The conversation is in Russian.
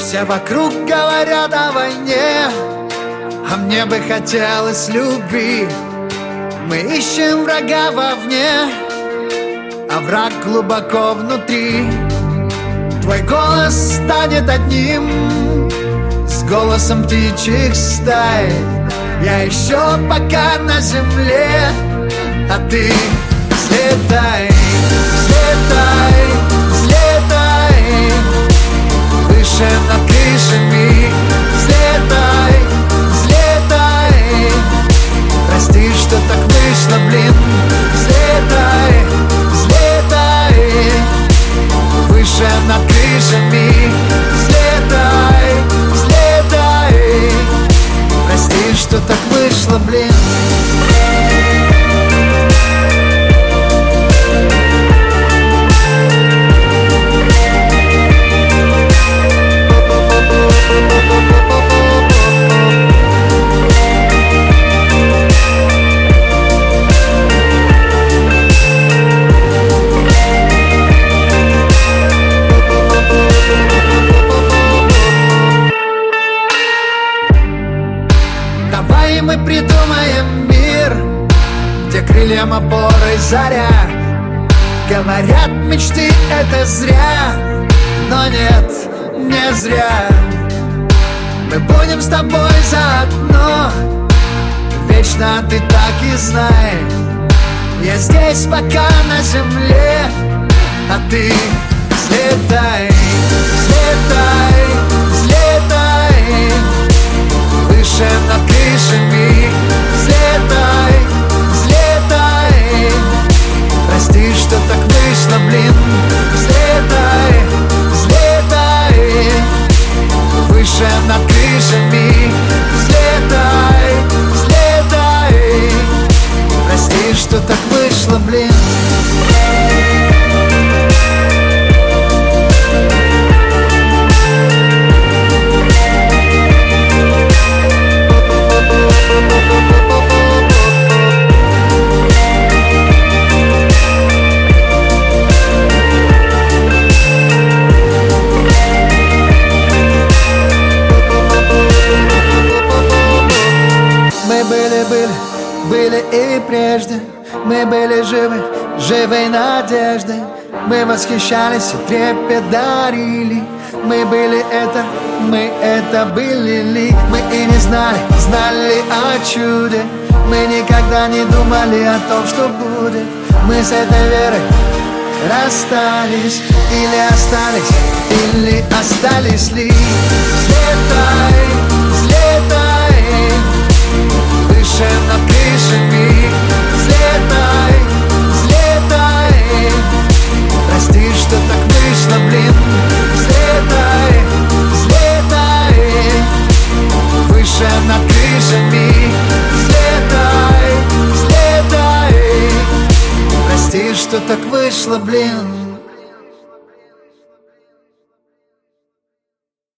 Все вокруг говорят о войне, а мне бы хотелось любви. Мы ищем врага вовне, а враг глубоко внутри. Твой голос станет одним с голосом птичьих стай. Я еще пока на земле, а ты взлетай, взлетай, взлетай выше над крышами. Взлетай, взлетай, прости, что так вышло, блин. Взлетай, взлетай выше над крышами. Взлетай, взлетай, прости, что так вышло, блин. Давай мы придумаем мир, где крыльям опорой заря. Говорят, мечты это зря, но нет, не зря. Мы будем с тобой заодно, вечно ты так и знай. Я здесь пока на земле, а ты взлетай, взлетай, взлетай выше над крышами. Взлетай, взлетай, прости, что так вышло, блин. Взлетай, взлетай выше над крышами. Взлетай, взлетай, прости, что так вышло, блин. Были и прежде, мы были живы, живой надеждой. Мы восхищались и трепет дарили. Мы были это, мы это были ли. Мы и не знали, знали о чуде. Мы никогда не думали о том, что будет. Мы с этой верой расстались, или остались, или остались ли. Взлетай, взлетай выше над крышами. Взлетай, взлетай, прости, что так вышло, блин. Взлетай, взлетай выше над крышами. Взлетай, взлетай, прости, что так вышло, блин.